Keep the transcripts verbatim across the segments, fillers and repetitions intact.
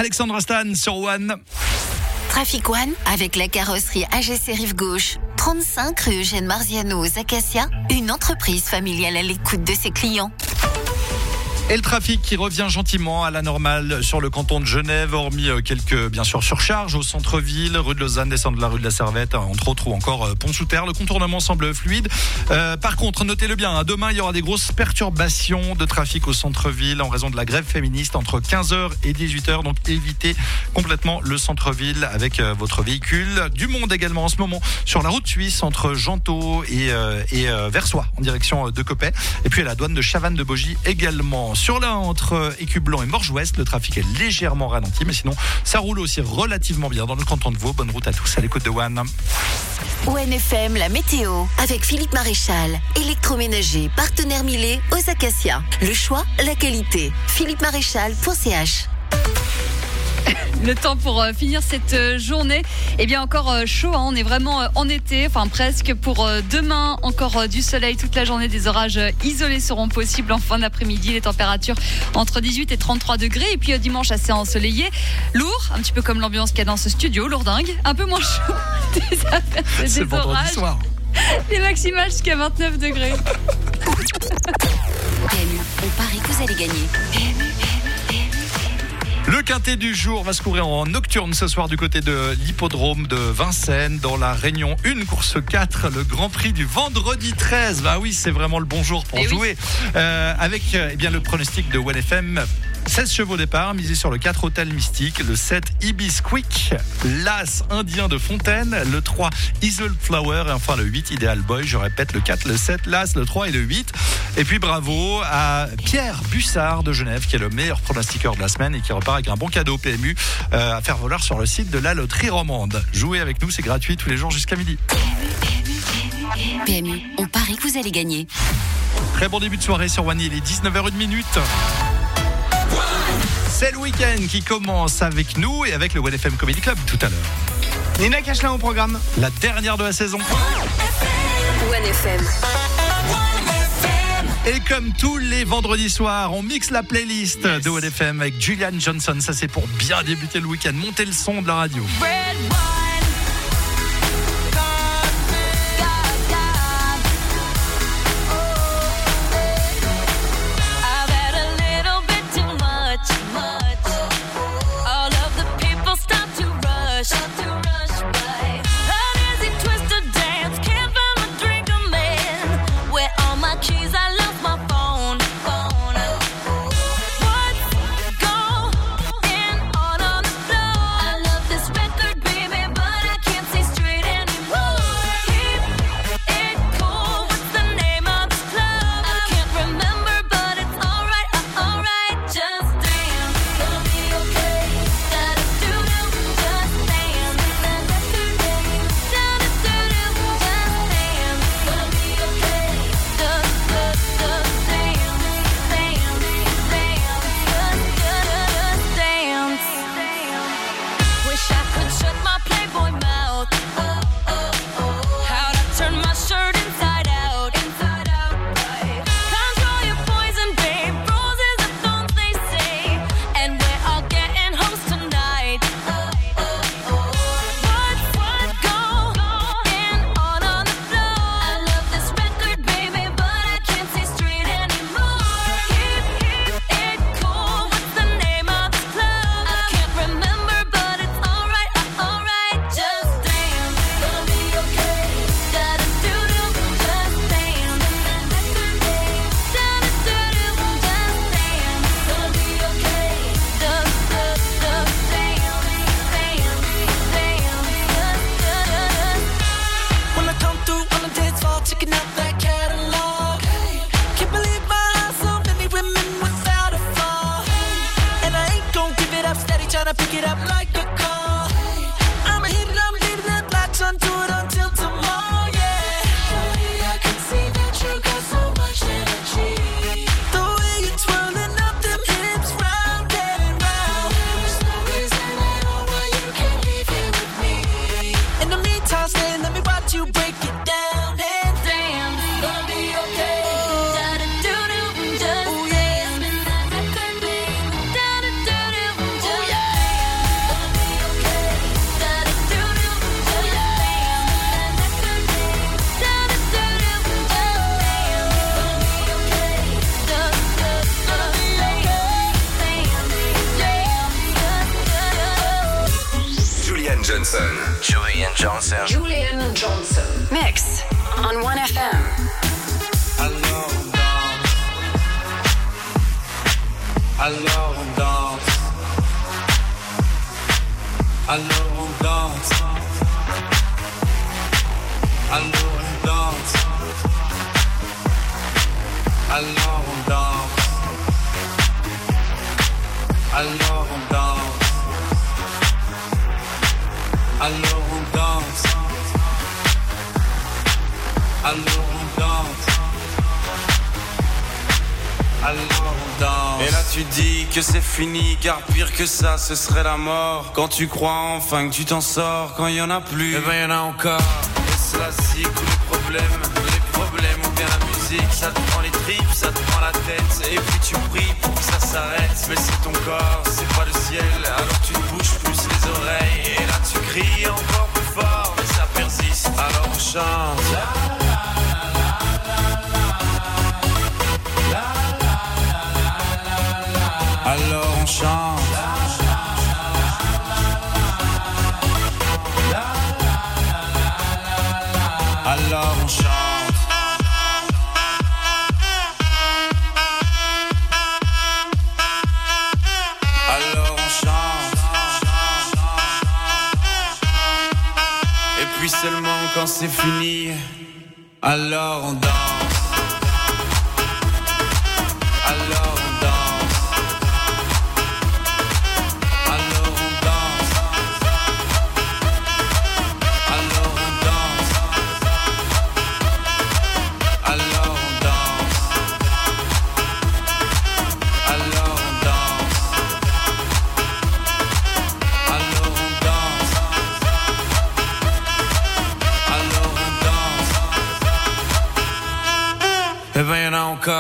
Alexandra Stan sur One. Trafic One avec la carrosserie A G C Rive Gauche. trente-cinq rue Eugène Marziano aux Acacias, une entreprise familiale à l'écoute de ses clients. Et le trafic qui revient gentiment à la normale sur le canton de Genève, hormis quelques, bien sûr, surcharges au centre-ville, rue de Lausanne, descente de la rue de la Servette, entre autres, ou encore Pont-sous-Terre. Le contournement semble fluide. Euh, par contre, notez-le bien, hein, demain, il y aura des grosses perturbations de trafic au centre-ville en raison de la grève féministe entre quinze heures et dix-huit heures. Donc, évitez complètement le centre-ville avec euh, votre véhicule. Du monde également en ce moment sur la route suisse entre Gentot et, euh, et euh, Versoix, en direction de Coppet. Et puis à la douane de Chavannes-de-Bogie également. Sur l'un entre Écu-Blanc et Morges-Ouest, le trafic est légèrement ralenti, mais sinon, ça roule aussi relativement bien dans le canton de Vaud. Bonne route à tous à l'écoute de One. One F M, la météo, avec Philippe Maréchal, électroménager, partenaire Millet aux Acacias. Le choix, la qualité. philippe maréchal point c h. Le temps pour euh, finir cette euh, journée, eh bien encore euh, chaud, hein, on est vraiment euh, en été, enfin presque. Pour euh, demain, encore euh, du soleil toute la journée, des orages euh, isolés seront possibles en fin d'après-midi, les températures entre dix-huit et trente-trois degrés, et puis euh, dimanche assez ensoleillé, lourd, un petit peu comme l'ambiance qu'il y a dans ce studio, lourdingue, un peu moins chaud, des averses, C'est des vendredi orages, soir. les maximales jusqu'à vingt-neuf degrés. P M U, on parie que vous allez gagner. P M U. Le quintet du jour va se courir en nocturne ce soir du côté de l'hippodrome de Vincennes dans la Réunion un, course quatre, le Grand Prix du vendredi treize. Bah oui, c'est vraiment le bon jour pour Et jouer. Oui. Euh, avec eh bien, le pronostic de One F M. seize chevaux départ, misé sur le quatre Hôtel Mystique, le sept Ibis Quick, l'As Indien de Fontaine, le trois Isle Flower et enfin le huit Ideal Boy. Je répète, le quatre, le sept, l'As, le trois et le huit. Et puis bravo à Pierre Bussard de Genève qui est le meilleur pronostiqueur de la semaine et qui repart avec un bon cadeau P M U euh, à faire valoir sur le site de la loterie romande. Jouez avec nous, c'est gratuit tous les jours jusqu'à midi. P M U, on parie que vous allez gagner. Très bon début de soirée sur One, il est dix-neuf heures une. C'est le week-end qui commence avec nous et avec le One F M Comedy Club tout à l'heure. Nina Cachelin au programme. La dernière de la saison. One F M. Et comme tous les vendredis soirs, on mixe la playlist de One F M avec Julian Johnson. Ça, c'est pour bien débuter le week-end. Montez le son de la radio. Baby, alors on danse. Alors on danse. Alors on danse. Alors on danse. Alors on danse. Alors on danse. Alors on danse. Alors on danse. Et là tu dis que c'est fini, car pire que ça ce serait la mort. Quand tu crois enfin que tu t'en sors, quand il y en a plus, eh ben y en a encore. Et cela c'est tous les problèmes, les problèmes ou bien la musique. Ça te prend les tripes, ça te prend la tête. Et puis tu pries pour que ça s'arrête. Mais c'est ton corps, c'est pas le ciel. Alors tu te bouges plus les oreilles. Et là tu cries encore plus fort, mais ça persiste. Alors on chante. Alors on chante. Alors on chante. Alors on chante. Et puis seulement quand c'est fini, alors on danse. Alors on danse. Alors on danse. Alors on danse. Alors on danse. Alors on danse. Alors on danse. Alors on danse. Eh ben y'en a encore.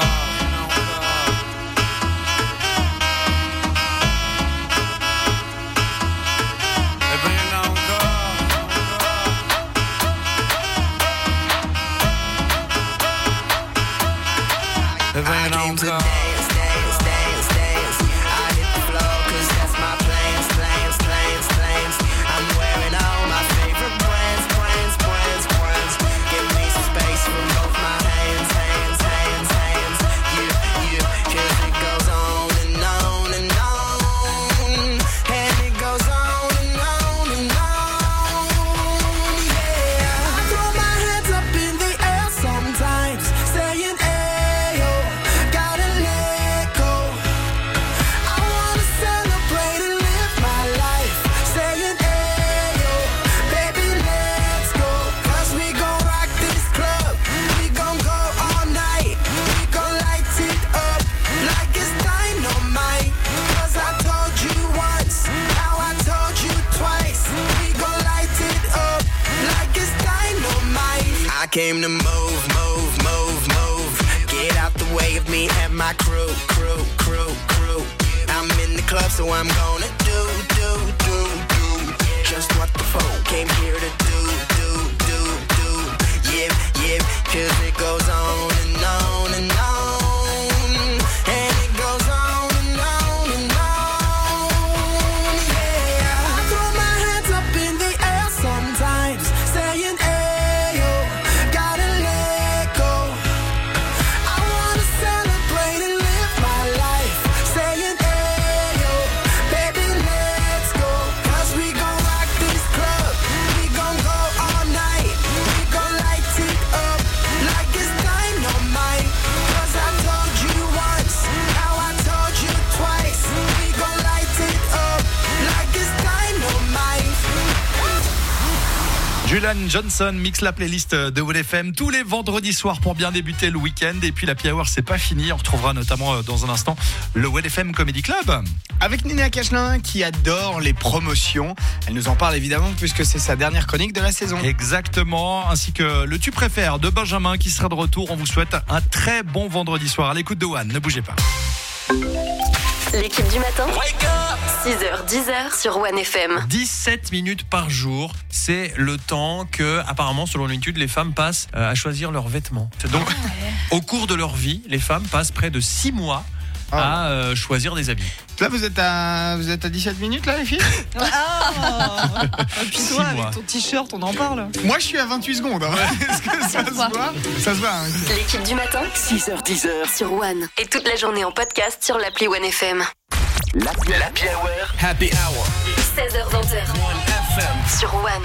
I came to dance, dance, dance, dance. I hit the floor cause that's my plans, plans, plans, plans. I'm wearing all my favorite brands, brands, brands, brands. Give me some space from both my hands, hands, hands, hands. Yeah, yeah, cause it goes on and on and on. And it goes on and on and on. Yeah, I throw my hands up in the air sometimes, saying I came to move, move, move, move. Get out the way of me and my crew, crew, crew, crew. I'm in the club, so I'm gonna do, do, do, do just what the folk came here to do, do, do, do. Yeah, yeah, cause it goes on and on and on. And it goes on and on and on. Yeah, I throw my hands up in the air sometimes, saying Julian Johnson mixe la playlist de W F M tous les vendredis soirs pour bien débuter le week-end. Et puis la Happy Hour, c'est pas fini. On retrouvera notamment dans un instant le W F M Comedy Club. Avec Nina Cachelin qui adore les promotions. Elle nous en parle évidemment puisque c'est sa dernière chronique de la saison. Exactement, ainsi que le Tu préfères de Benjamin qui sera de retour. On vous souhaite un très bon vendredi soir à l'écoute de One. Ne bougez pas. L'équipe du matin, six heures dix sur One F M. dix-sept minutes par jour, c'est le temps que, apparemment, selon une étude, les femmes passent à choisir leurs vêtements. Donc, au cours de leur vie, les femmes passent près de six mois à euh, choisir des habits. Là, vous êtes à, vous êtes à dix-sept minutes, là, les filles? Ah Et puis Six toi, mois. avec ton t-shirt, on en parle. Moi, je suis à vingt-huit secondes. Hein. Est-ce que ça se voit? Ça se voit. Hein. L'équipe du matin, six heures dix sur One. Et toute la journée en podcast sur l'appli One F M. L'Happy Hour. Happy Hour. seize heures vingt One F M. sur One.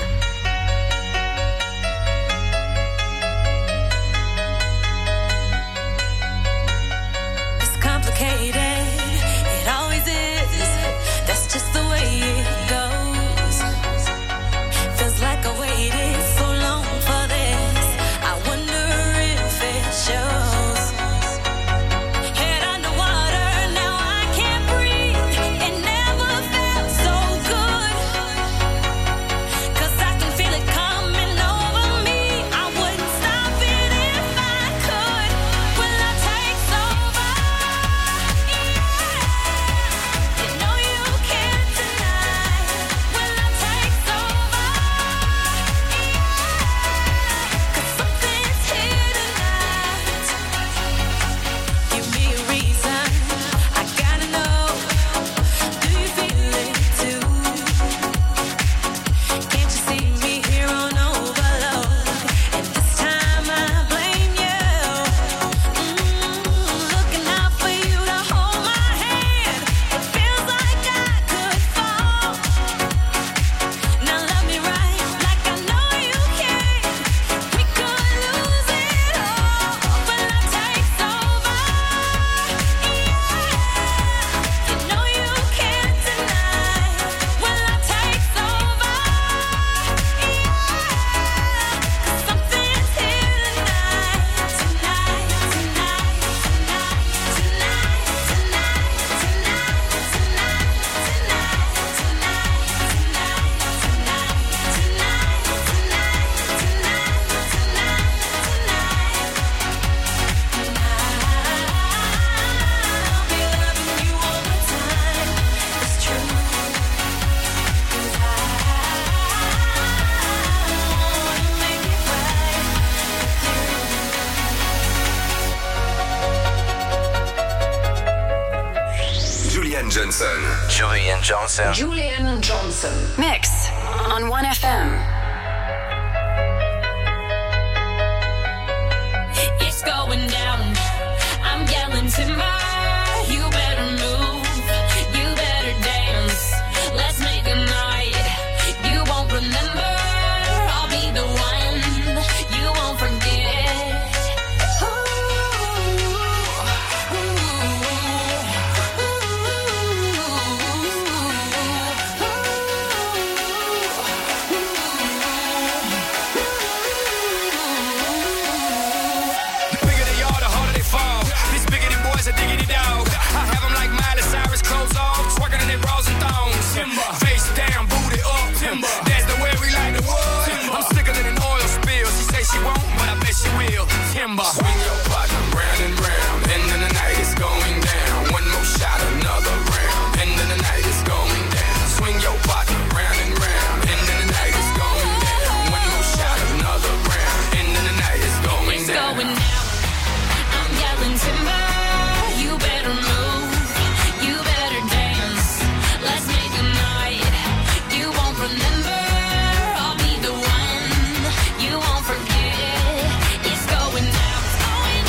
It's complicated. It always is. That's just the way it goes. Feels like I waited so long for this. I wonder if it shows. Head underwater, now I can't breathe. It never felt so good. 'Cause I can feel it coming over me. I wouldn't stop it if I could. Will I take over? Yeah. You know you can't deny. Will I take over? Yeah. 'Cause something's here tonight. Give me a reason. I gotta know. Do you feel it too? Can't you see me here on overload? And this time I blame you. Mm, looking out for you to hold my hand. It feels like I could fall. Now love me right, like I know you can. We could lose it all, but I take over. Yeah, you know you can't deny. Will I take over? Yeah, 'cause something's here tonight, tonight, tonight, tonight, tonight, tonight, tonight, tonight, Julian Johnson. Julian Johnson. Julian Johnson. Mix on One F M. it's going down. I'm yelling timber. You better move. You better dance. Let's make a night. You won't remember. I'll be the one. You won't forget. Bigger they are, the harder they fall. This bigger than boys, a diggity dog. I have them like Miley Cyrus, clothes off, twerking in their bras and thongs. Timber. Face down, booty up. Timber. That's the way we like the wood. Timber. I'm sicker than an oil spill. She say she won't, but I bet she will. Timber. Swing your partner round and round. End of the night is going down. One more shot, another round. End of the night is going down. Swing your partner round and round. End of the night is going down. One more shot, another round. End of the night is going It's down. going down. I'm yelling timber. You better move. You better dance. Let's make a night. You won't remember. I'll be the one. You won't forget. It's going down. It's going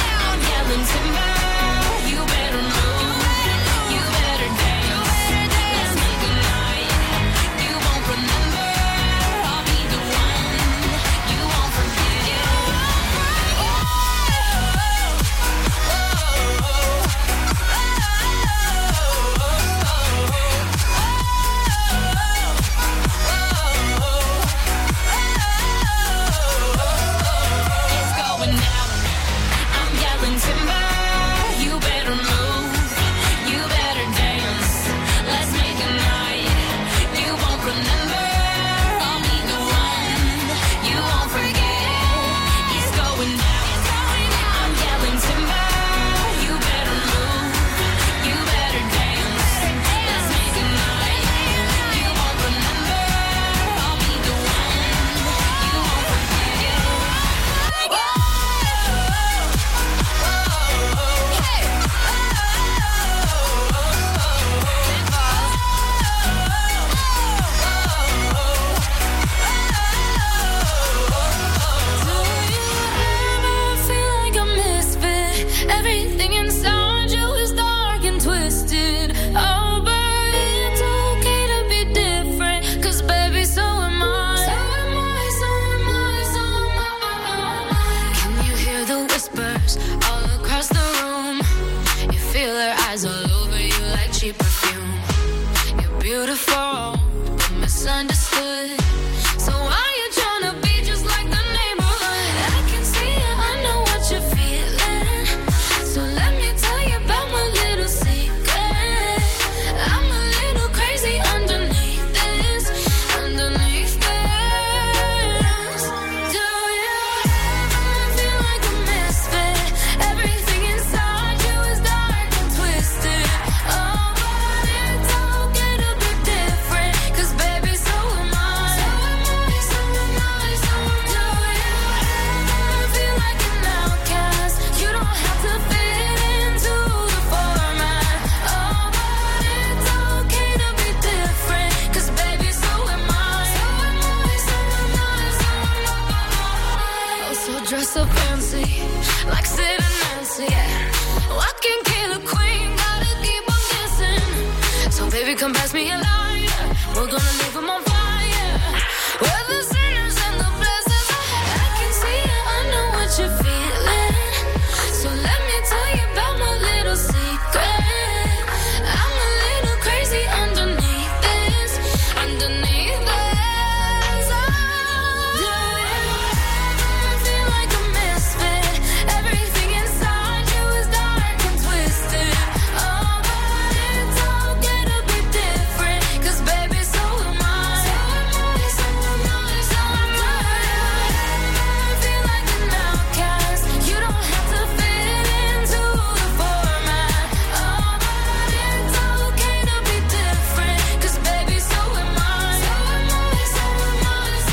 the whispers all across the room. You feel her eyes all over you like cheap perfume. You're beautiful, but misunderstood. So why you tryna be just like the neighborhood? I can see it, I know what you're feeling. So let me tell you about my little secret. I'm a little crazy underneath this, underneath this. Do you ever feel like a misfit? Everything inside you is dark and twisted. Oh, but it's okay to be different, 'cause baby, so am I. So am I, so am I, so am I. Do you ever feel like an outcast? You don't have to fit into the format. Oh, but it's okay to be different, 'cause baby, so am I. So am I, so am I, so am I. Oh, so dress up fancy, like Sid and Nancy, yeah. Oh, I can kill a queen, gotta keep on kissing. So baby, come pass me a lighter, we're gonna leave 'em on fire. We're the sinners and the blessings. I can see it, I know what you're feeling. So let me tell you about my little secret. I'm a little crazy underneath this, underneath this. Do you ever feel like a misfit? Everything inside you is dark and twisted. Oh, but it's okay to be different, 'cause baby, so am I. So am I, so am I, so am I. Feel like an outcast. You don't have to fit into the format. Oh, but it's okay to be different, 'cause baby, so am I. So am I, so am I, so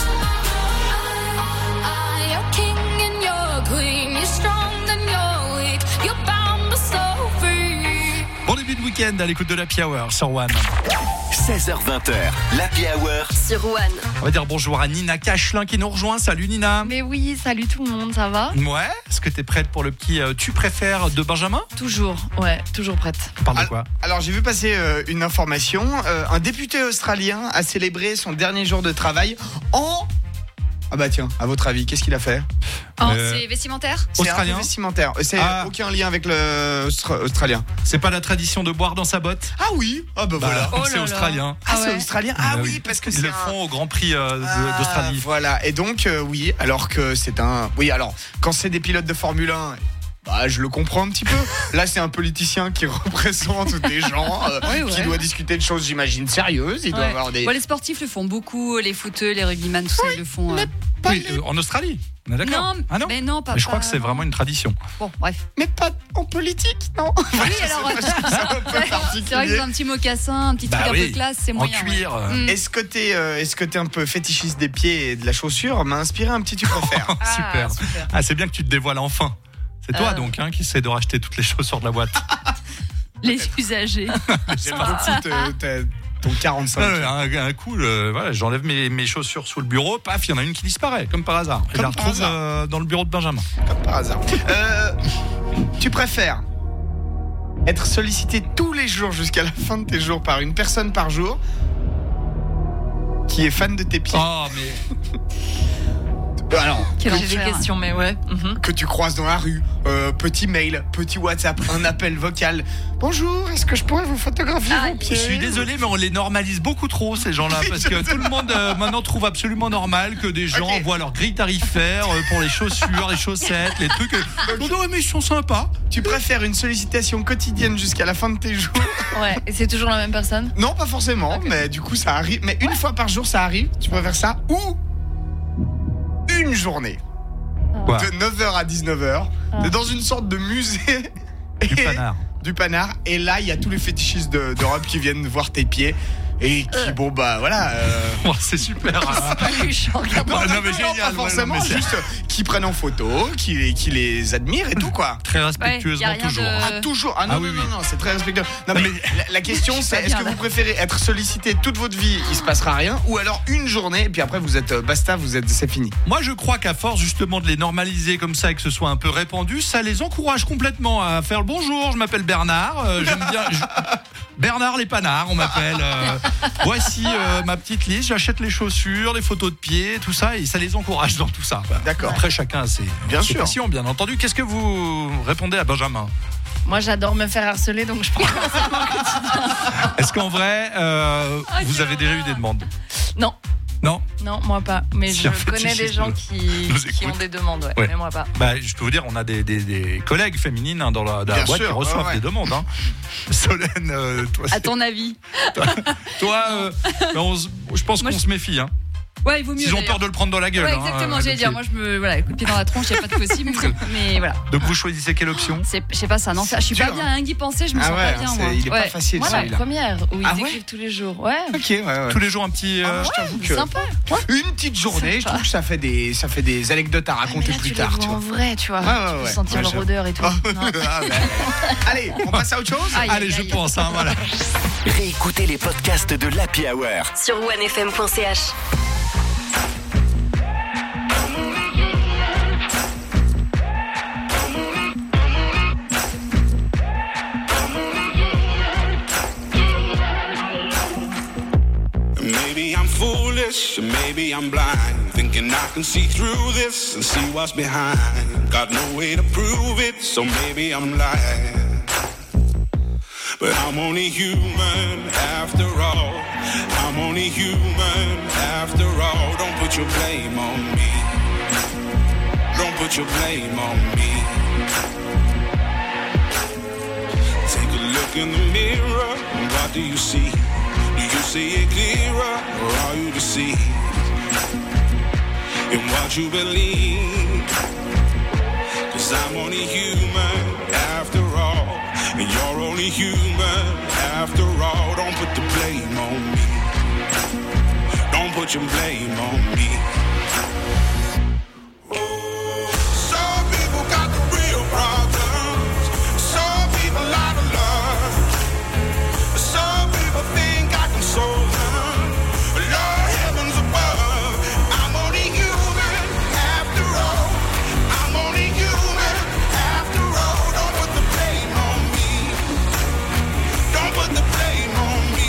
am I. You're king and you're queen. You're strong and you're weak. You're bound but so free. Bon début de week-end à l'écoute de l'Happy Hour sur One. seize heures vingt, l'Happy Hour. Sur One. On va dire bonjour à Nina Cachelin qui nous rejoint. Salut Nina. Mais oui, salut tout le monde, ça va? Ouais, est-ce que t'es prête pour le petit euh, tu préfères de Benjamin? Toujours, ouais, toujours prête. On parle de Al- quoi? Alors j'ai vu passer euh, une information. Euh, un député australien a célébré son dernier jour de travail en... Ah bah tiens, à votre avis, qu'est-ce qu'il a fait? Oh, Euh, c'est vestimentaire. C'est un Australien peu vestimentaire. C'est Ah. aucun lien avec le austra- australien. C'est pas la tradition de boire dans sa botte? Ah oui. Ah bah, Bah, voilà. Oh c'est là là. australien. Ah, Ah c'est ouais. australien. Ah Bah oui, parce que ils c'est le un- font au Grand Prix euh, de- Ah, d'Australie. Voilà. Et donc euh, oui, alors que c'est un... Oui, alors quand c'est des pilotes de Formule un... Bah, je le comprends un petit peu. Là, c'est un politicien qui représente des gens, euh, Oui, ouais. qui doit discuter de choses, j'imagine, sérieuses. Il doit Ouais. avoir des... Bon, les sportifs le font beaucoup, les footeux, les rugbyman, tout ça, ils le font. euh. Pas Oui, les- euh, en Australie. On est d'accord? Non, Ah non? mais non, pas. Mais je crois pas- que c'est vraiment une tradition. Bon, bref. Mais pas en politique, non? Oui, alors. C'est un peu C'est vrai que particulier. dans un petit mocassin, un petit Bah truc oui, un peu classe, c'est En moyen. ouais. cuir. euh, Mm. Est-ce que t'es euh, est-ce que t'es un peu fétichiste des pieds et de la chaussure? M'a inspiré un petit tu préfères. Super. Ah, super. Ah, c'est bien que tu te dévoiles enfin. C'est toi Euh. donc hein, qui essaie de racheter toutes les chaussures de la boîte. Les usagers. J'aime beaucoup te- ta- ton quarante-cinq. Euh, un, un coup, le- voilà, j'enlève mes, mes chaussures sous le bureau, paf, il y en a une qui disparaît, comme par hasard. Et je Comme la par retrouve hasard. euh, dans le bureau de Benjamin. Comme par hasard. Euh, tu préfères être sollicité tous les jours jusqu'à la fin de tes jours par une personne par jour qui est fan de tes pieds. Oh, mais. Alors, J'ai enfer. des questions, mais ouais. Mhm. que tu croises dans la rue, euh, petit mail, petit WhatsApp, un appel vocal. Bonjour, est-ce que je pourrais vous photographier Ah, vos pieds? Je suis désolé, mais on les normalise beaucoup trop, ces gens-là, parce que tout le monde euh, maintenant trouve absolument normal que des gens Ok. envoient leurs grilles tarifaires euh, pour les chaussures, les chaussettes, les trucs. euh, On dit, ouais, mais ils sont sympas. Tu préfères une sollicitation quotidienne jusqu'à la fin de tes jours? Ouais, et c'est toujours la même personne? Non, pas forcément, mais du coup ça arrive. Mais une fois par jour ça arrive. Tu préfères ça ou une journée Quoi? de neuf heures à dix-neuf heures, t'es dans une sorte de musée Du et- panard. du panard. Et là, il y a tous les fétichistes de- d'Europe qui viennent voir tes pieds. Et qui, bon, bah voilà. euh, Oh, c'est super. hein. Non, non, mais non, génial, pas ouais, forcément, non, mais c'est- juste qui prennent en photo, qui, les- qui les admirent et tout, quoi. Très Ouais, y respectueusement a rien toujours. de- Ah, toujours. Ah non, Ah oui, non, oui. non, non, c'est très respectueux. Non, mais, mais- la, la question, c'est est-ce bien, que là. vous préférez être sollicité toute votre vie, il se passera rien, ou alors une journée, et puis après, vous êtes euh, basta, vous êtes, c'est fini. Moi, je crois qu'à force justement de les normaliser comme ça et que ce soit un peu répandu, ça les encourage complètement à faire le bonjour. Je m'appelle Bernard. euh, J'aime bien. je- Bernard les panards, on m'appelle. euh, voici euh, ma petite liste, j'achète les chaussures, les photos de pieds, tout ça, et ça les encourage dans tout ça. D'accord. Après, chacun a ses, Bien ses sûr. passions, bien entendu. Qu'est-ce que vous répondez à Benjamin? Moi, j'adore me faire harceler, donc je prends. Est-ce qu'en vrai, euh, vous avez déjà eu des demandes? Non. Non? Non, moi pas. Mais Si je un connais des fétichisme gens qui, nous qui écoute. ont des demandes, ouais. Ouais. Mais moi pas. Bah, je peux vous dire, on a des, des, des collègues féminines hein, dans la, dans la Bien boîte sûr, qui reçoivent ouais, ouais. des demandes. Hein. Solène, euh, toi, À c'est- ton avis? toi euh, bah, on se- je pense Moi, qu'on je- se méfie. Hein. Ouais, il vaut mieux. S'ils ont d'ailleurs. peur de le prendre dans la gueule. Ouais, hein, exactement, euh, j'allais donc dire. c'est- Moi, je me. Voilà, coup de pied dans la tronche, il n'y a pas de possible. Mais voilà. Donc vous choisissez quelle option? C'est, je sais pas, c'est un enfer. Je suis dur, pas bien, rien qu'y penser, je me Ah sens ouais, pas bien, c'est- moi. il est pas Ouais. facile Moi, la celui-là. première, où ils Ah ouais écrivent tous les jours. Ouais. Ok, ouais, ouais. Tous les jours un petit. euh, je t'avoue que Sympa. une petite journée, je trouve que ça fait des, ça fait des anecdotes à Mais raconter là, plus tu tard. les Tu vois en vois. vrai, tu vois. Ouais, ouais, tu peux ouais. sentir Ouais, leur j'avoue. odeur et tout. Ah, Non. bah, allez, on passe à autre chose. Aïe, Allez, aïe, je aïe. pense. Hein, voilà. Réécoutez les podcasts de l'Happy Hour. Sur onefm point c h. Maybe I'm foolish, maybe I'm blind, thinking I can see through this and see what's behind. Got no way to prove it, so maybe I'm lying. But I'm only human after all. I'm only human after all. Don't put your blame on me. Don't put your blame on me. Take a look in the mirror, what do you see? Do you see it clearer, or are you deceived in what you believe? Cause I'm only human after all, and you're only human after all. Don't put the blame on me. Don't put your blame on me. Some people got the real problems. Some people out of love. Some people think I can solve them. Lord heavens above, I'm only human after all. I'm only human after all. Don't put the blame on me. Don't put the blame on me.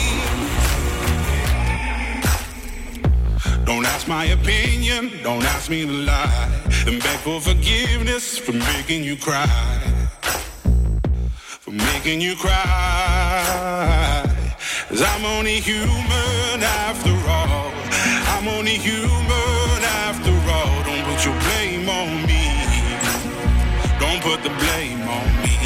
Don't ask my opinion, don't ask me to lie, and beg for forgiveness for making you cry. For making you cry. Cause I'm only human after all. I'm only human after all. Don't put your blame on me. Don't put the blame on me.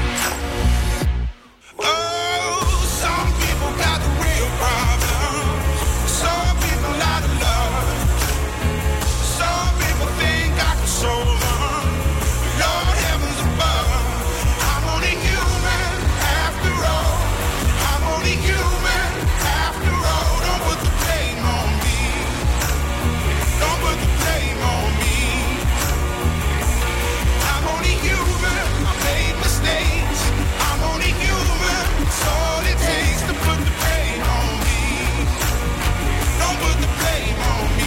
Oh, some people got the real problems. Some people out of love. Some people think I can solve them. Lord heavens above, I'm only human after all. I'm only human after all. Don't put the blame on me. Don't put the blame on me. I'm only human. I made mistakes. I'm only human. It's all it takes to put the blame on me. Don't put the blame on me.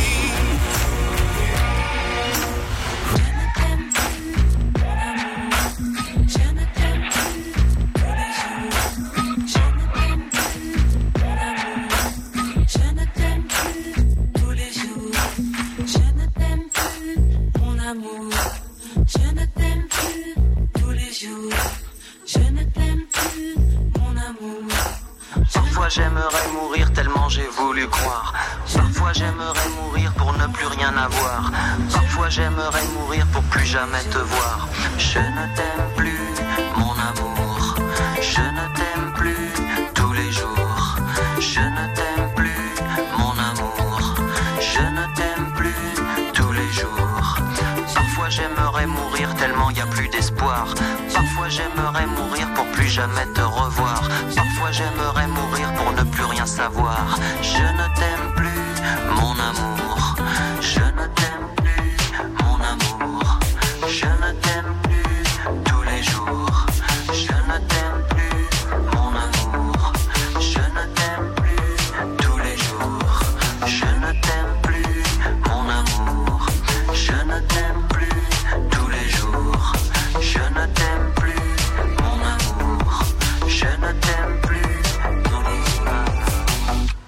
Parfois j'aimerais mourir tellement j'ai voulu croire. Parfois j'aimerais mourir pour ne plus rien avoir. Parfois j'aimerais mourir pour plus jamais te voir. Je ne t'aime plus, mon amour. Je ne t'aime plus tous les jours. Je ne t'aime plus, mon amour. Je ne t'aime plus tous les jours. Parfois j'aimerais mourir tellement y a plus d'espoir. Parfois j'aimerais mourir pour plus jamais te revoir. Parfois j'aimerais mourir pour ne plus rien savoir. Je ne t'aime plus, mon amour. Je ne t'aime plus, mon amour. Je ne t'aime plus tous les jours. Je ne t'aime plus, mon amour. Je ne t'aime plus tous les jours. Je ne t'aime plus, mon amour. Je ne t'aime plus tous les jours. Je ne t'aime plus, mon amour. Je ne t'aime plus tous les jours.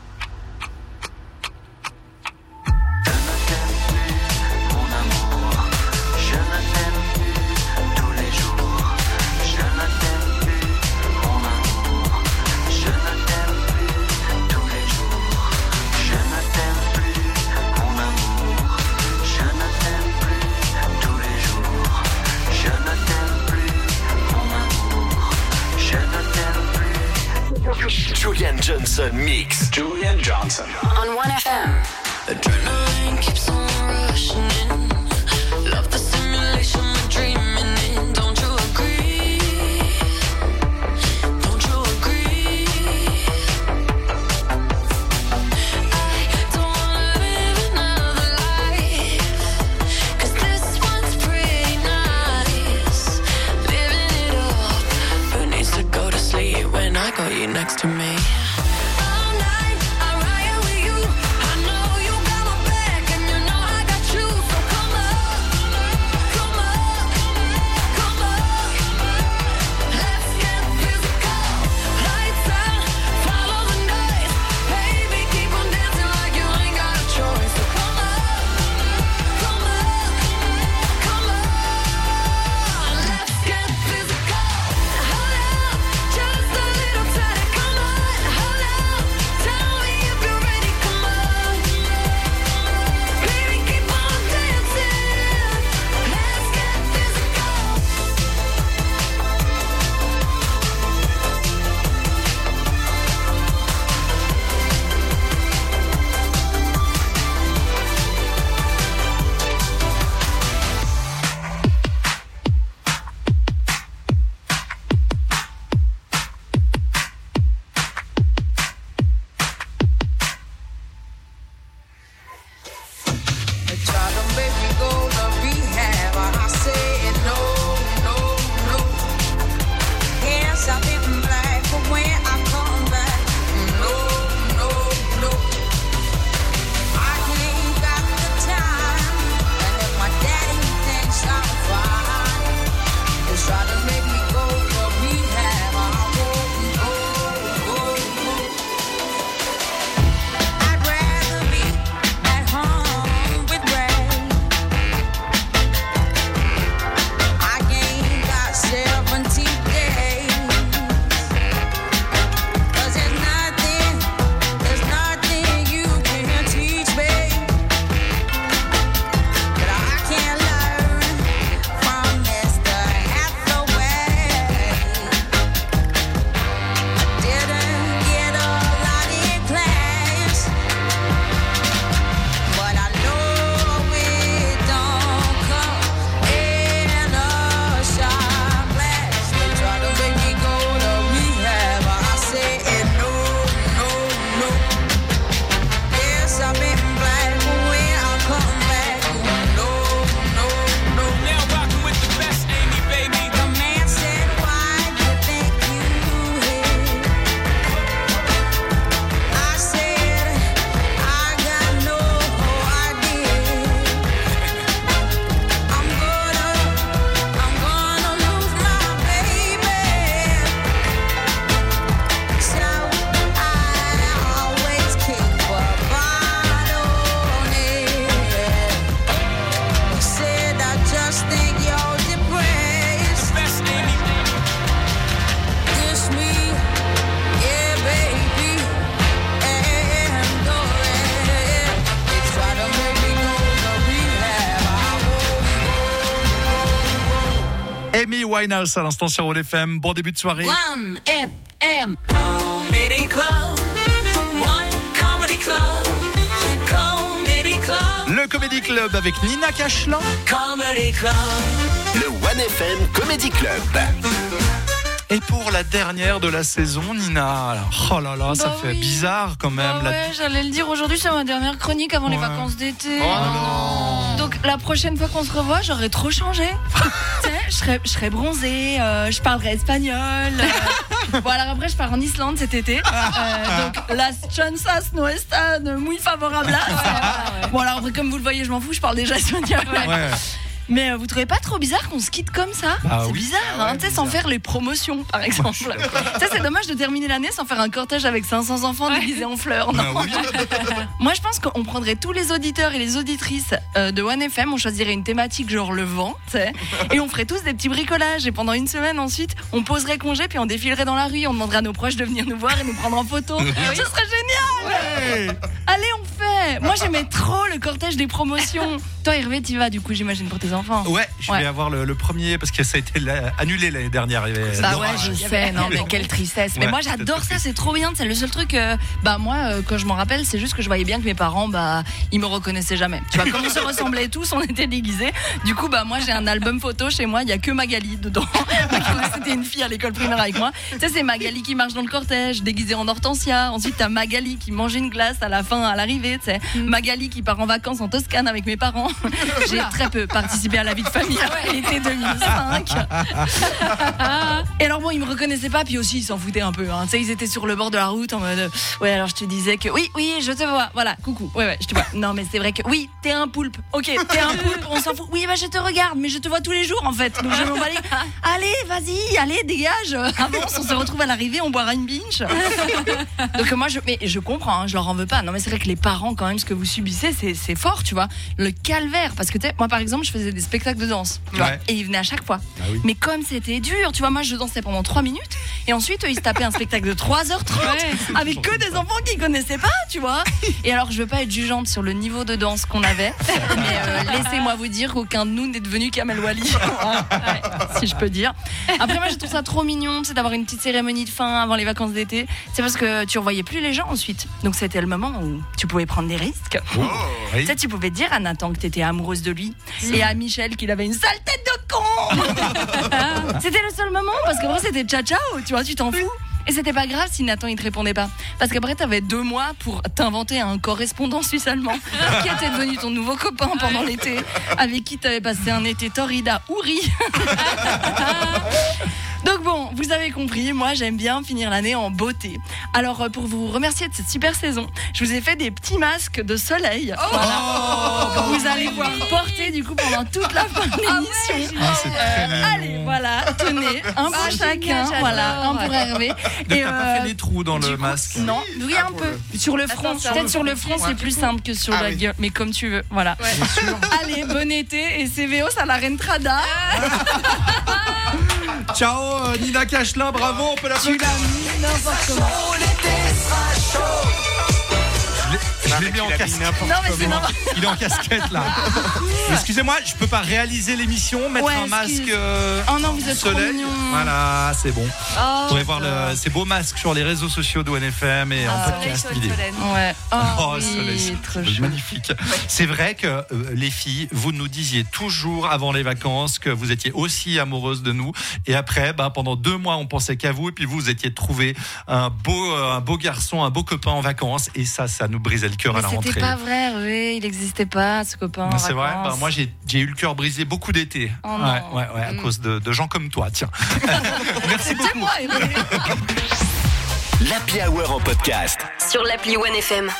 Johnson Mix. Julian Johnson. On one F M. Adrenaline keeps on rushing in. Love the simulation we're dreaming in. Don't you agree? Don't you agree? I don't wanna live another life, 'cause this one's pretty nice. Living it up. Who needs to go to sleep when I got you next to me? Amy Winehouse à l'instant sur One F M. Bon début de soirée. One F M. Comedy Club. One Comedy Club. Comedy Club. Le Comedy Club avec Nina Cachelin. Comedy Club. Le One F M Comedy Club. Et pour la dernière de la saison, Nina, alors, oh là là, ça Bah fait oui. bizarre quand même. Bah la- ouais, j'allais le dire aujourd'hui, c'est ma dernière chronique avant les Ouais. vacances d'été. Oh non. Donc la prochaine fois qu'on se revoit, j'aurai trop changé. Tu sais, je serai, je serai bronzée, euh, je parlerai espagnol. euh. Bon alors après, je pars en Islande cet été. Euh, donc las chances no están muy favorables. Bon alors après, comme vous le voyez, je m'en fous, je parle déjà espagnol. Ouais. Mais euh, vous trouvez pas trop bizarre qu'on se quitte comme ça? Ah C'est oui. bizarre, Ah ouais, hein, tu sais, sans faire les promotions, par exemple. Tu sais, c'est dommage de terminer l'année sans faire un cortège avec cinq cents enfants déguisés en fleurs. Non. Ah oui. Moi, je pense qu'on prendrait tous les auditeurs et les auditrices euh, de One F M, on choisirait une thématique genre le vent, tu sais, et on ferait tous des petits bricolages. Et pendant une semaine, ensuite, on poserait congé, puis on défilerait dans la rue, on demanderait à nos proches de venir nous voir et nous prendre en photo. Ce serait génial! Ouais. Allez, on fait Ouais, moi j'aimais trop le cortège des promotions. Toi Hervé, tu vas du coup, j'imagine, pour tes enfants. Ouais, je vais Ouais. avoir le, le premier parce que ça a été la- annulé l'année dernière. Il y avait Bah l'orage. ouais, je sais, non mais quelle tristesse. Mais Ouais, moi j'adore c'était ça, c'est trop bien. C'est le seul truc, euh, bah moi euh, quand je m'en rappelle, c'est juste que je voyais bien que mes parents, bah ils me reconnaissaient jamais. Tu vois, comme on se ressemblait tous, on était déguisés. Du coup, bah moi j'ai un album photo chez moi, il y a que Magali dedans. C'était une fille à l'école primaire avec moi. Tu sais, c'est Magali qui marche dans le cortège, déguisée en Hortensia. Ensuite, t'as Magali qui mange une glace à la fin, à l'arrivée. Tu sais, Magali qui part en vacances en Toscane avec mes parents. J'ai très peu participé à la vie de famille à l'été deux mille cinq. Et alors bon, ils me reconnaissaient pas, puis aussi ils s'en foutaient un peu. Hein. Tu sais, ils étaient sur le bord de la route en mode ouais, alors je te disais que oui, oui, je te vois. Voilà, coucou. Ouais, ouais, je te vois. Non, mais c'est vrai que oui, t'es un poulpe. Ok, t'es un poulpe, on s'en fout. Oui, bah je te regarde, mais je te vois tous les jours en fait. Donc je m'en bats les- Allez, vas-y, allez, dégage. Avance, on se retrouve à l'arrivée, on boira une binge. Donc moi, je, mais je comprends, hein, je leur en veux pas. Non, mais c'est vrai que les parents, quand même, ce que vous subissez, c'est, c'est fort, tu vois. Le calvaire, parce que tu sais, moi par exemple, je faisais des spectacles de danse, tu vois, Ouais. et ils venaient à chaque fois. Ah oui. Mais comme c'était dur, tu vois, moi je dansais pendant trois minutes, et ensuite eux, ils se tapaient un spectacle de trois heures trente avec que des enfants qu'ils connaissaient pas, tu vois. Et alors, je veux pas être jugeante sur le niveau de danse qu'on avait, mais euh, laissez-moi vous dire qu'aucun de nous n'est devenu Kamel Wally, ouais, si je peux dire. Après, moi, je trouve ça trop mignon, c'est d'avoir une petite cérémonie de fin avant les vacances d'été. C'est parce que tu revoyais plus les gens ensuite. Donc, c'était le moment où tu pouvais prendre des risques. Oh, oui. Tu sais, tu pouvais dire à Nathan que t'étais amoureuse de lui, et à Michel qu'il avait une sale tête de con. C'était le seul moment, parce qu'après c'était ciao ciao, tu vois, tu t'en fous. Et c'était pas grave si Nathan il te répondait pas, parce qu'après t'avais deux mois pour t'inventer un correspondant suisse-allemand qui était devenu ton nouveau copain pendant l'été, avec qui t'avais passé un été torride à Ouri. Donc bon, vous avez compris, moi j'aime bien finir l'année en beauté. Alors euh, pour vous remercier de cette super saison, je vous ai fait des petits masques de soleil. Voilà. Que vous allez pouvoir porter du coup pendant toute la fin de l'émission. Ah, c'est très mignon. Allez, voilà, tenez, un pour Ah, chacun, génial, j'adore. voilà, un pour Hervé. Donc, t'as pas euh, fait des trous dans le du coup, masque. Non, oui un peu. Sur le front, Attends, ça peut-être va. sur le front c'est plus simple que sur Ah la oui. gueule, mais comme tu veux, voilà. Ouais. Allez, bon été et C V O, ça la reine Trada. Ciao euh, Nina Cachelin, bravo, on peut la Tu l'as mis n'importe comment. Je l'ai mis en Tu l'as mis casquette. n'importe Non mais c'est comment. normal. Il est en casquette là. Excusez-moi, je peux pas réaliser l'émission, mettre Ouais, un masque excuse. euh, Oh non, vous êtes trop soleil. mignons. Voilà, c'est bon. Oh, Vous pourrez voir le, ces beaux masques sur les réseaux sociaux de O N F M et en soleil, podcast soleil, vidéo. soleil. Ouais. Oh, Oh, oui, soleil, c'est- trop c'est chou. magnifique. C'est vrai que euh, les filles, vous nous disiez toujours avant les vacances que vous étiez aussi amoureuses de nous. Et après, bah, pendant deux mois, on pensait qu'à vous. Et puis vous, vous étiez trouvé un beau, euh, un beau garçon, un beau copain en vacances. Et ça, ça nous brisait le cœur à Mais la c'était rentrée. pas vrai, Hervé, il n'existait pas ce copain. en C'est vrai. vacances. Bah, moi, j'ai j'ai eu le cœur brisé beaucoup d'été. Oh ouais, non. ouais, ouais, à Mm. cause de, de gens comme toi. Tiens. Merci C'est beaucoup. moi, Hervé. L'Happy Hour en podcast. Sur l'appli O N F M.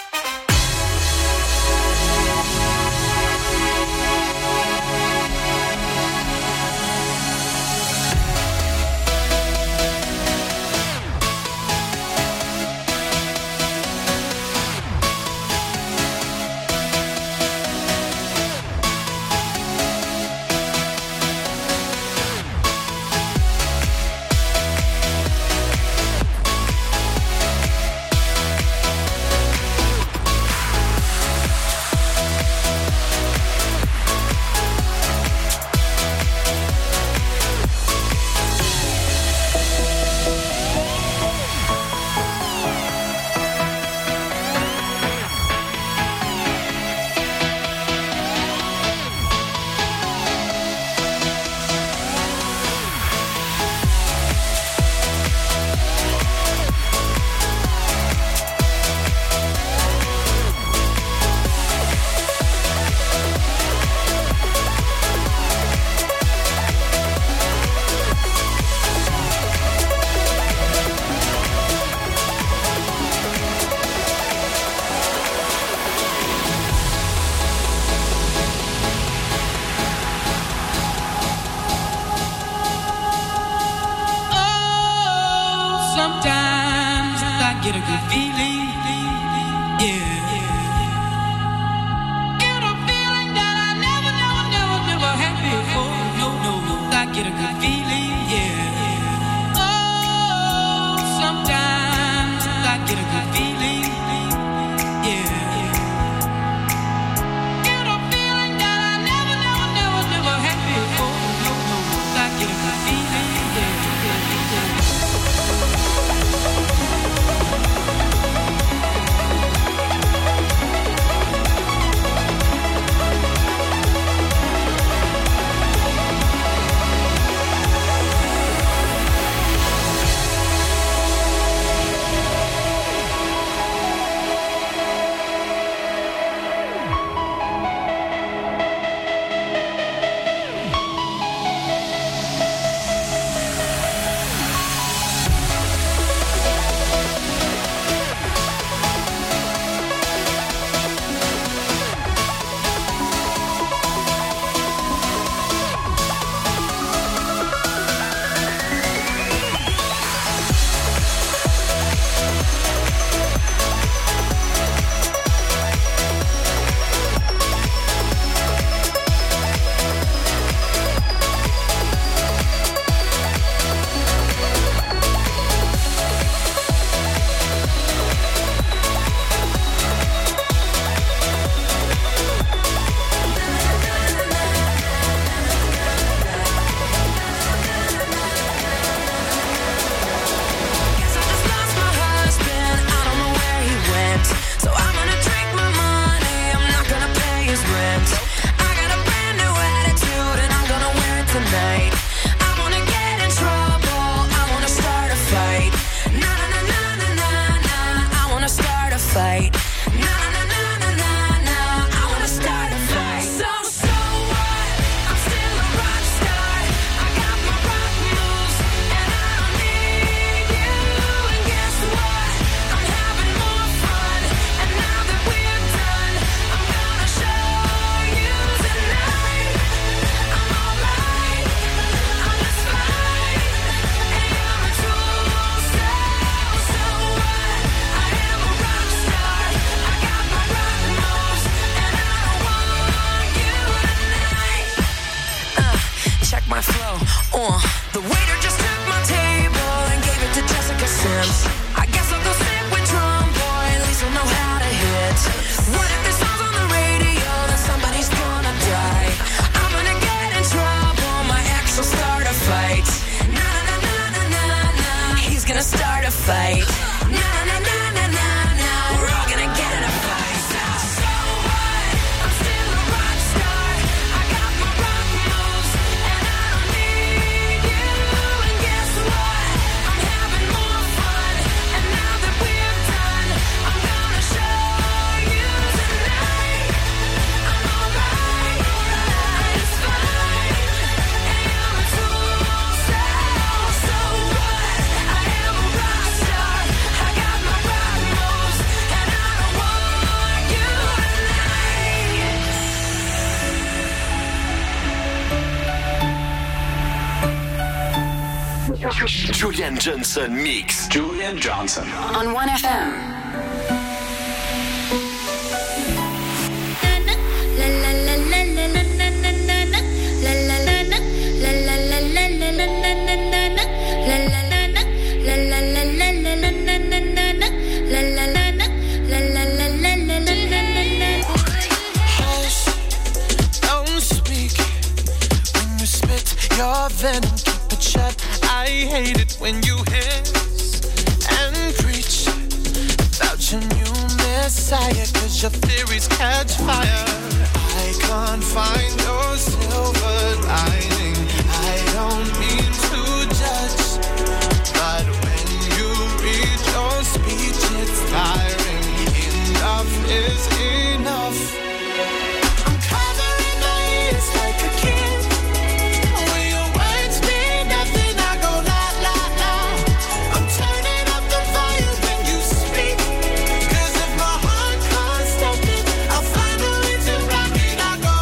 Sometimes I get a good feeling, yeah. Get a feeling that I never, never, never, never had before. No, no, I get a good feeling, yeah. Oh, sometimes I get a good feeling, yeah. Uh, the waiter just took my table and gave it to Jessica Sims. I guess I'll go sit with Drum Boy, at least I know how to hit. What if this song's on the radio, then somebody's gonna die? I'm gonna get in trouble, my ex will start a fight. Na na na na na na, he's gonna start a fight. Na na na na na na, we're all gonna get in a fight. So what? I'm still a rock star. I got my rock moves, and I don't need you. And guess what? I'm having more fun. And now that we're done, I'm gonna show you tonight. I'm alright, alright, it's fine. And you're a tool, so, so what? I am a rock star. I got my rock moves, and I don't want you tonight. Julian Johnson Mix. Julian Johnson. On one F M. Hush, don't speak when you spit your venom, keep it shut. I hate it when you hiss and preach about your new messiah, cause your theories catch fire. I can't find your silver lining. I don't mean to judge, but when you read your speech, it's tiring. Enough is enough. I'm covering my ears like a kid. When your words mean nothing, I go la la la. I'm turning up the volume when you speak, cause if my heart can't stop it, I'll find a way to rock it. I go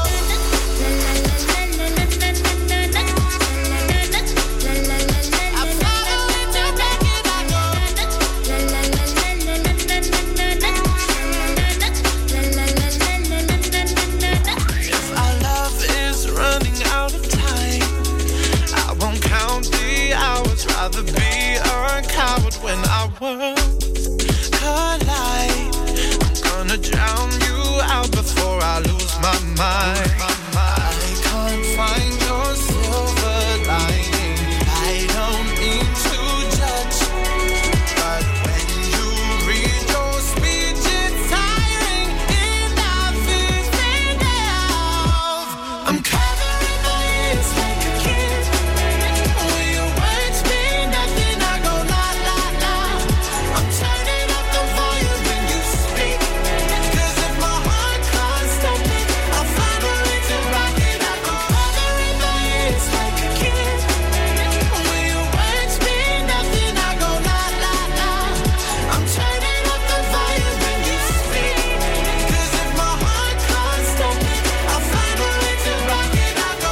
I'll find a way to rock it. I go if our love is running out of time, I won't count the hours. Rather be a coward when our worlds collide. I'm gonna drown you out before I lose my mind. I can't find your silver lining. I don't mean to judge, but when you read your speech, it's tiring. Enough is enough. I'm covering my ears like a kid. When your words mean nothing, I go la la la. I'm turning up the volume when you speak, cause if my heart can't stop it, I'll find a way to rock it. I go covering my ears like a kid. When your words mean nothing, I go la la la. I'm turning up the volume when you speak, cause if my heart can't stop it, I'll find a way to rock it. I go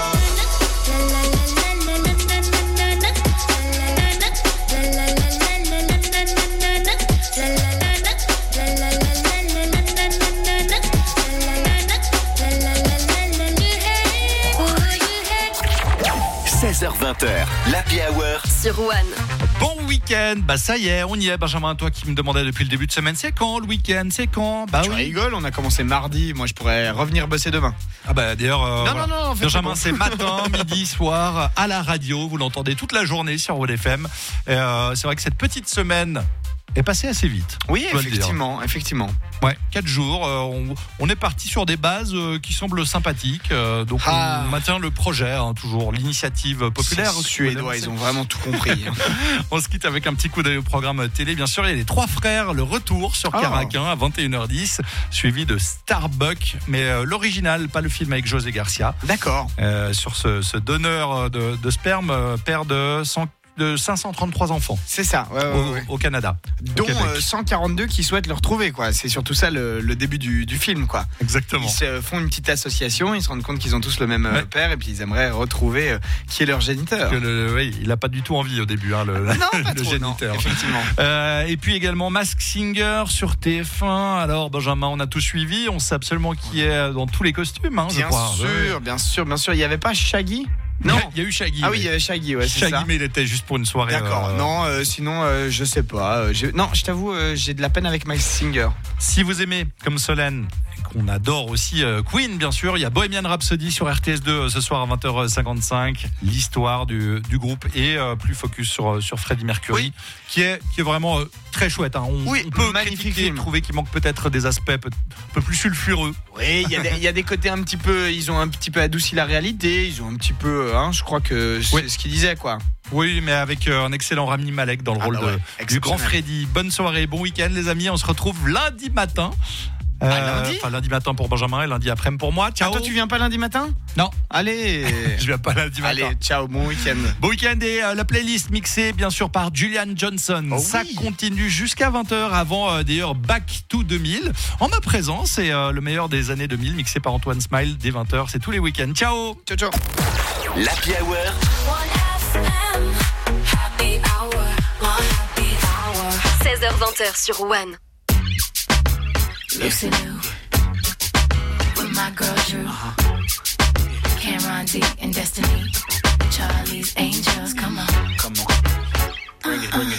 seize heures vingt, l'Happy Hour. Sur One. Bon week-end, bah ça y est, on y est. Benjamin, toi qui me demandais depuis le début de semaine, c'est quand le week-end, c'est quand? Bah Tu oui. rigoles, on a commencé mardi. Moi, je pourrais revenir bosser demain. Ah bah d'ailleurs, euh, Non, voilà. non, non, en fait, Benjamin, c'est c'est matin, midi, soir, à la radio. Vous l'entendez toute la journée sur One F M. Et, euh, c'est vrai que cette petite semaine est passée assez vite. Oui, je dois le dire. effectivement, effectivement. Ouais, quatre jours. euh, on, on est parti sur des bases euh, qui semblent sympathiques. euh, donc Ah. on maintient le projet, hein, toujours l'initiative populaire. Ces Suédois, ils ont vraiment tout compris. hein. On se quitte avec un petit coup d'œil au programme télé. Bien sûr, il y a les Trois Frères, le retour sur Oh. Caraquin à vingt et une heures dix, suivi de Starbuck, mais euh, l'original, pas le film avec José Garcia. D'accord. Euh, sur ce, ce donneur de, de sperme, euh, père de, cent, de cinq cent trente-trois enfants. C'est ça, ouais, ouais, au, ouais. au Canada. Dont au Québec. euh, cent quarante-deux qui souhaitent le retrouver, quoi. C'est surtout ça le, le début du, du film, quoi. Exactement. Ils se font une petite association, ils se rendent compte qu'ils ont tous le même euh, Ouais. père et puis ils aimeraient retrouver euh, qui est leur géniteur. Que le, oui, il a pas du tout envie au début, hein, le, Non, pas le trop, non, géniteur. effectivement. Euh, et puis également Mask Singer sur T F un. Alors Benjamin, on a tout suivi. On sait absolument qui est dans tous les costumes, hein, je Bien crois. sûr, Ouais. bien sûr, bien sûr. Il n'y avait pas Shaggy Non. Il y a eu Shaggy. Ah ouais. oui, il y avait Shaggy, ouais, c'est Shaggy, ça. mais il était juste pour une soirée. D'accord. euh, Non, euh, sinon, euh, je sais pas. euh, j'ai- Non, je t'avoue, euh, j'ai de la peine avec Max Singer. Si vous aimez, comme Solène, qu'on adore aussi euh, Queen, bien sûr, il y a Bohemian Rhapsody sur R T S deux euh, ce soir à vingt heures cinquante-cinq. L'histoire du, du groupe et euh, plus focus sur, sur Freddie Mercury, Oui. qui, est, qui est vraiment euh, très chouette. Hein. On, Oui, on peut magnifique critiquer, film. trouver qu'il manque peut-être des aspects peu- un peu plus sulfureux. Oui, il y, a des- il y a des côtés un petit peu. Ils ont un petit peu adouci la réalité. Ils ont un petit peu. Hein, je crois que c'est Oui. ce qu'ils disaient, quoi. Oui, mais avec euh, un excellent Rami Malek dans le Ah rôle bah ouais, de, du grand exceptionnel. Freddy. Bonne soirée, bon week-end les amis. On se retrouve lundi matin. Euh, Ah, lundi Enfin, lundi matin pour Benjamin et lundi après-midi pour moi. Ah, Ciao. toi, tu viens pas lundi matin? Non. Allez. Je viens pas lundi matin. Allez, ciao, bon week-end. Bon week-end et euh, la playlist mixée bien sûr par Julian Johnson. Oh Ça oui. continue jusqu'à vingt heures avant euh, d'ailleurs Back to deux mille. En ma présence et euh, le meilleur des années deux mille mixé par Antoine Smile dès vingt heures. C'est tous les week-ends. Ciao. Ciao, ciao. L'Happy Hour seize heures vingt sur One. Lucy Liu with my girl Drew, Cameron D and Destiny, Charlie's Angels. Come on, Come on. Bring it, bring it.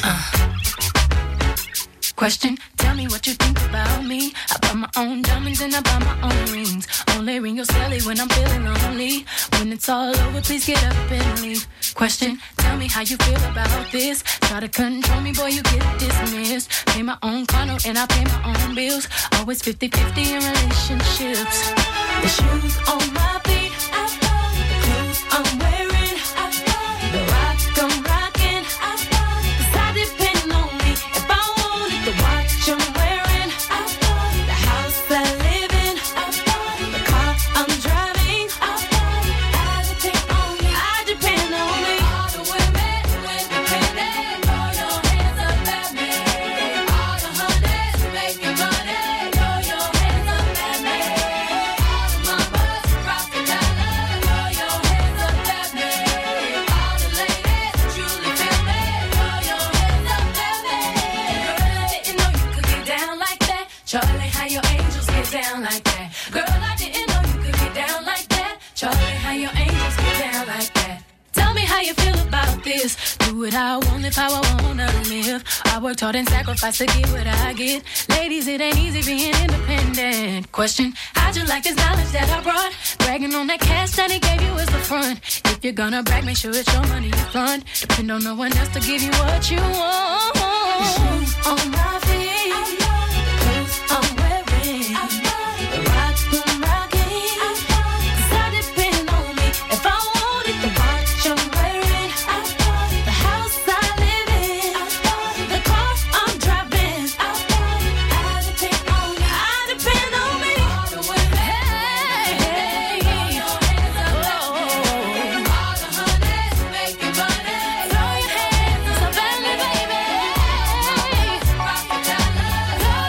question. Tell me what you think about me. I buy my own diamonds and I buy my own rings. Only ring your celly when I'm feeling lonely. When it's all over, please get up and leave. Question. Tell me how you feel about this. Try to control me, boy, you get dismissed. Pay my own condo and I pay my own bills. Always fifty-fifty in relationships. The shoes on my feet, I bought the clothes I'm wearing. I bought the rock I'm rocking. I bought 'cause I depend on me. If I wanted the watch I'm wearing, I bought the house I live in. I bought the car I'm driving. I bought I depend on me. I depend on me. All the women independent, throw your hands up at me. All the hunters making money, throw your hands up at me. All the mamas rock the dollar, throw your hands up at me. All the ladies truly feel me, throw your hands up at me. Girl, I didn't know you could get down like that. Charlie, how your angels get down like that. Girl, I didn't know you could get down like that. Charlie, how your angels get down like that. Tell me how you feel about this. Do what I want, live how I wanna live. I worked hard and sacrificed to get what I get. Ladies, it ain't easy being independent. Question, how'd you like this knowledge that I brought? Bragging on that cash that he gave you is the front. If you're gonna brag, make sure it's your money you fund. Depend on no one else to give you what you want. Shoes on my feet, clothes I'm wearing, the rock I'm rocking. 'Cause I depend on me. If I wanted the watch I'm wearing, the house I live in, the car I'm driving, I depend on me. I depend on me. All the women, hey, hey, throw your hands up at me. All the hunters making money, throw your hands up at me, baby. Rock the dollar, throw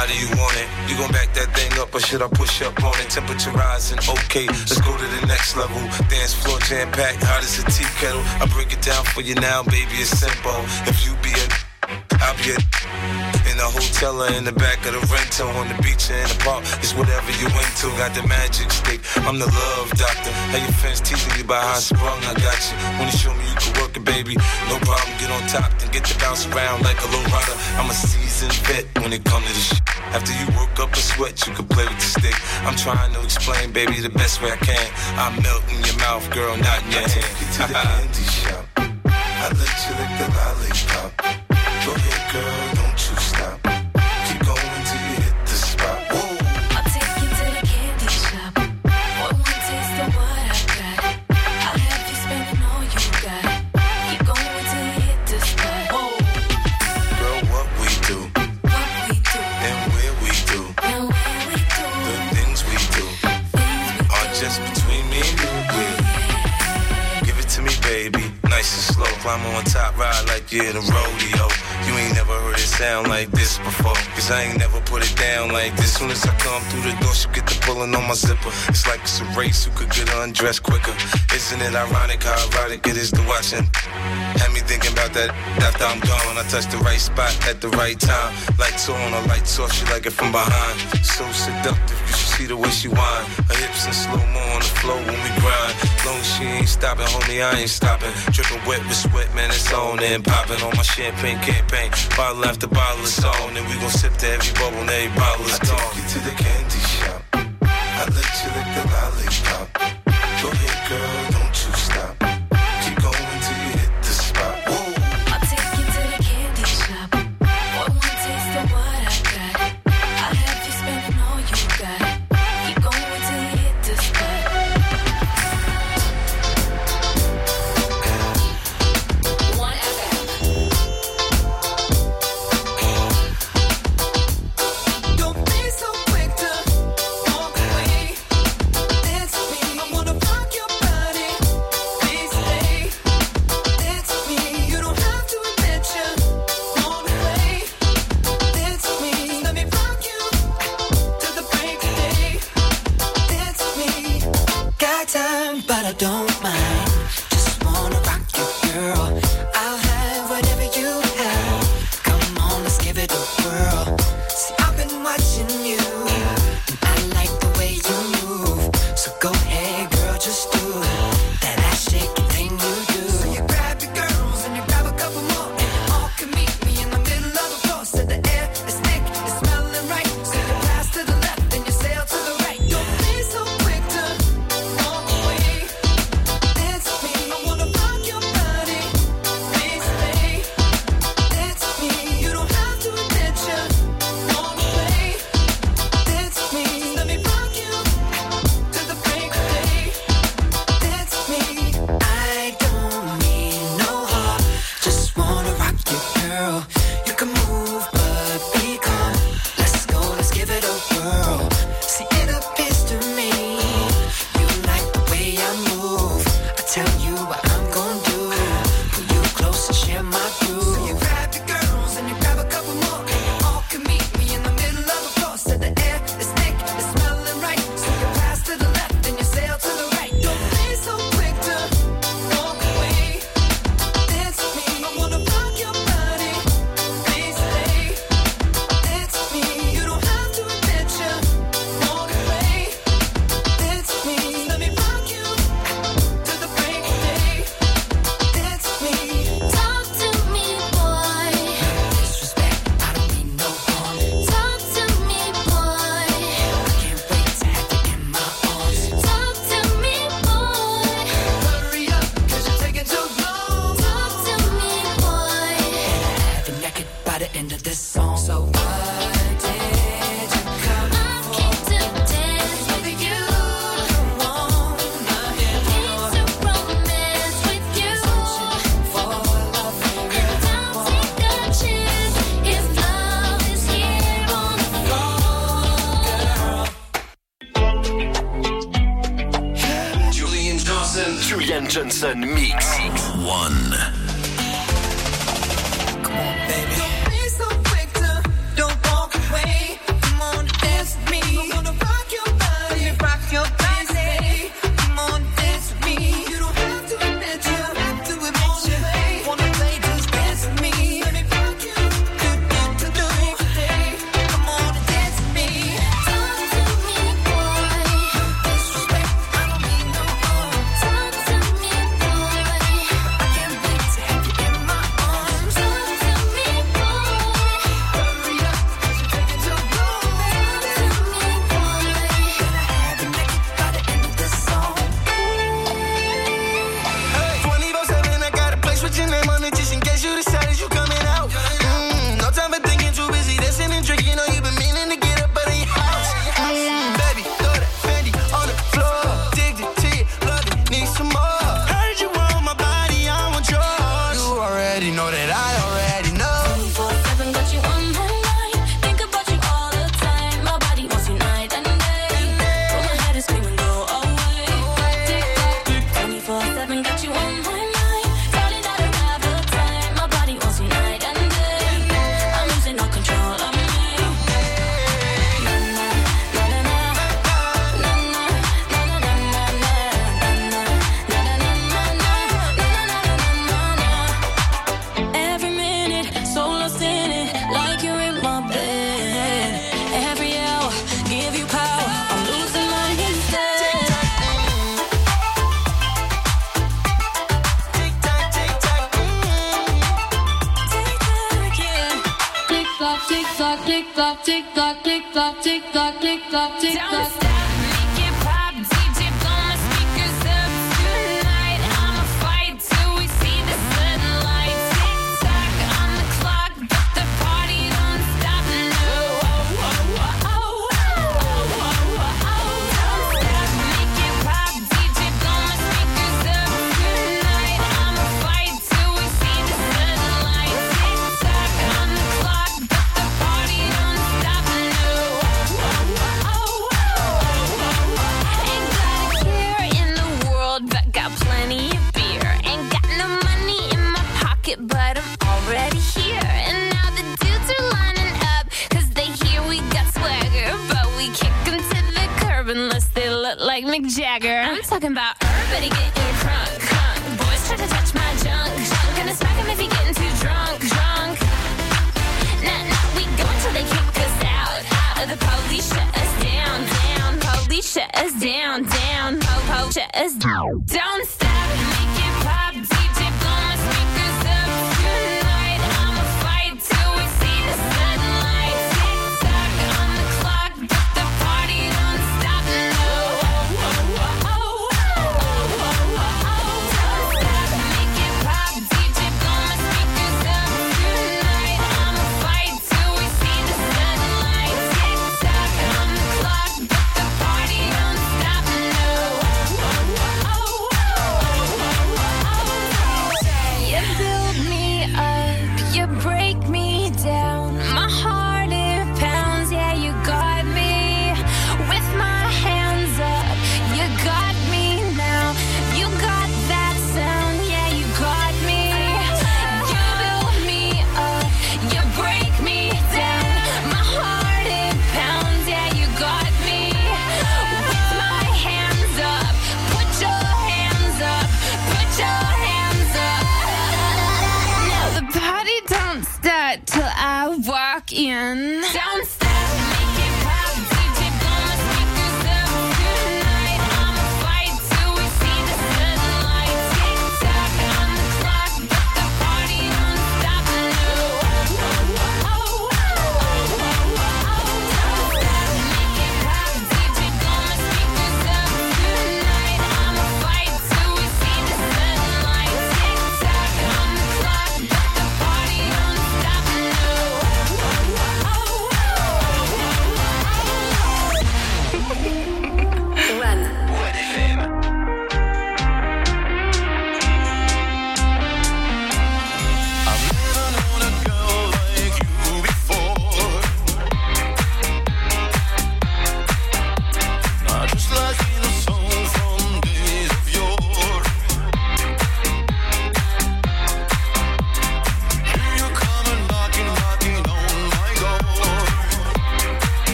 How do you want it? You gon' back that thing up or should I push up on it? Temperature rising, okay, let's go to the next level. Dance floor jam packed, hot as a tea kettle. I break it down for you now, baby, it's simple. If you be a, I'll be a. In a hotel or in the back of the rental, on the beach or in the park, it's whatever you into. Got the magic stick, I'm the love doctor. How your fans teasing you about how I sprung, I got you. When you show me you can work it, baby, no problem. Get on top and get to bounce around like a low rider. I'm a seasoned vet when it comes to this shit. After you work up a sweat, you can play with the stick. I'm trying to explain, baby, the best way I can. I melt in your mouth, girl, not in your hand. Take you to the candy shop. I let you lick the lollipop. Go ahead, girl, don't you stop. Keep going till you hit the spot. Whoa. I'll take you to the candy shop. Boy, one taste of what I got. I'll have you spending all you got. Keep going till you hit the spot. Whoa. Girl, what we do, What we do, and where we do, and where we do, the things we do, are just between me and you. Yeah. Give it to me, baby, nice and slow. Climb on top, ride like you're in a rodeo. You ain't never heard it sound like this before. Cause I ain't never put it down like this. Soon as I come through the door, she get the pulling on my zipper. It's like it's a race who could get undressed quicker. Isn't it ironic how erotic it is to watch him? Had me thinking about that after I'm gone. I touch the right spot at the right time. Lights on, or lights off, she like it from behind. So seductive, you should see the way she whine. Her hips in slow-mo on the floor when we grind. Long as she ain't stopping, homie, I ain't stopping. Dripping wet with sweat, man, it's on and popping on my champagne campaign. Bottle after bottle is on, and we gon' sip to every bubble and every bottle is gone. I take you to the candy shop. I let you lick the lollipop. Go ahead, girl, don't you stop. Keep going till you hit the spot. Whoa. I'll take you to the candy shop. Boy, one taste of what I got. I'll have you spending all you got. Keep going till you hit the spot. One Don't be so quick to walk away. Dance with me, I wanna rock your body. Please stay. Dance with me, you don't have to admit you wanna play. Dance with me, let me rock you till the break of day. Dance with me, got time, but I don't mind. Just wanna rock you, girl. I'll have whatever you have. Come on, let's give it a whirl. See, I've been watching you, and I like the way you move. So go ahead, girl, just do that ass shaking thing you do. So you grab your girls and you grab a couple more, and you all can meet me in the middle of the floor. So the air is thick, it's smelling right. So you pass to the left and you sail to the right. Don't be so quick to walk away. Dance with me, I wanna rock your body. Please stay. Dance with me, you don't have to admit you wanna play. Dance with me, let me rock you till the break of day. Dance with me, I don't need no heart, just wanna rock you, girl. You can move, but be calm. Let's go, let's give it a whirl. See, it appears to me you like the way I move. I tell you what I'm gonna do. Pull you close and share my groove. So you grab your girls and you grab a couple more, and you all can meet me in the middle of the floor. So the air is thick, it's smelling right. So you pass to the left and you sail to the right. Don't be so quick to walk away. Dance with me, I wanna rock your body. Please stay. Dance with me, you don't have to admit you wanna play. Dance with me, let me rock you till the break of day. Dance with me. Talk to me, boy. Disrespect, I don't mean no harm. Talk to me, boy. I can't wait to have you in my arms. Talk to me, boy. Hurry up, cause you're taking too long. Talk to me, boy. Have you naked by the end of this song. So why did you come? I came to dance with you. Come on, my hand Came to romance with you. for love. Don't take a chance if love is here on the floor. Julian Johnson. Julian Johnson Mix. One. Be so quick to don't walk away. tock, tick tock, tick tock, tick tock, tick tock, tick tock. Don't stop, make it pop, D J blow my speakers up tonight. I'ma fight till we see the sunlight. Tick tock on the clock, but the party don't stop. No, oh, oh, oh, oh, oh, oh, oh. Don't stop, make it pop, D J blow my speakers up tonight. I'ma fight till we see the sunlight. Tick tock on the clock, but the party don't stop. No, oh, oh, oh, oh, oh. Ain't got a care in the world, but got plenty of beer. Ain't got no money in my pocket, but I'm already here. And now the dudes are lining up, cause they hear we got swagger. But we kick 'em to the curb unless they look like Mick Jagger. I'm talking about everybody getting crunk, crunk. Boys try to touch my junk, junk. Gonna smack 'em if he getting too drunk, drunk. Nah, nah, we go until they kick us out, out. The police shut us down, down. Police shut us down, down. Po, po, shut us down. Don't stop.